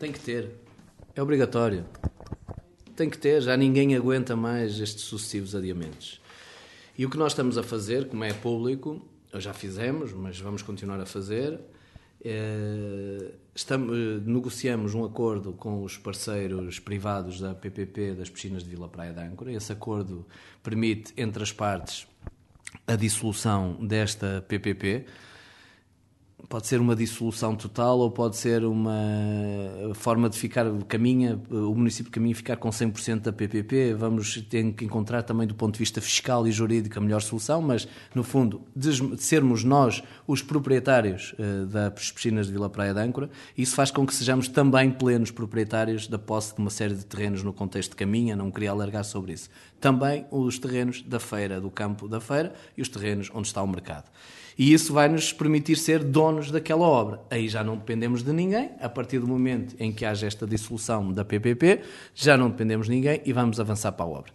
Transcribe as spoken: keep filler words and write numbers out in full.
Tem que ter. É obrigatório. Tem que ter. Já ninguém aguenta mais estes sucessivos adiamentos. E o que nós estamos a fazer, como é público, já fizemos, mas vamos continuar a fazer, é, estamos, negociamos um acordo com os parceiros privados da P P P das piscinas de Vila Praia de Âncora. Esse acordo permite, entre as partes, a dissolução desta P P P. Pode ser uma dissolução total ou pode ser uma forma de ficar, caminha, o município caminha ficar com cem por cento da P P P. Vamos ter que encontrar também do ponto de vista fiscal e jurídico a melhor solução, mas no fundo de sermos nós os proprietários uh, das piscinas de Vila Praia de Âncora, isso faz com que sejamos também plenos proprietários da posse de uma série de terrenos no contexto de caminha, não queria alargar sobre isso. Também os terrenos da feira, do campo da feira e os terrenos onde está o mercado. E isso vai nos permitir ser donos daquela obra. Aí já não dependemos de ninguém. A partir do momento em que haja esta dissolução da P P P, já não dependemos de ninguém e vamos avançar para a obra.